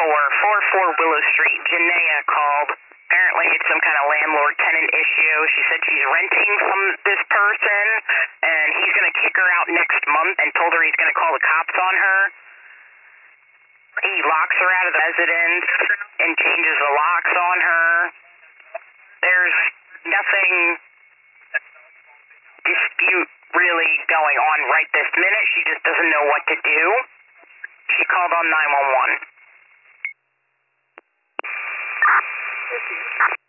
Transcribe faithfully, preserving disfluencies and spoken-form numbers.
four four four Willow Street. Janaea called. Apparently it's some kind of landlord-tenant issue. She said she's renting from this person, and he's going to kick her out next month and told her he's going to call the cops on her. He locks her out of the residence and changes the locks on her. There's nothing dispute really going on right this minute. She just doesn't know what to do. She called on nine one one.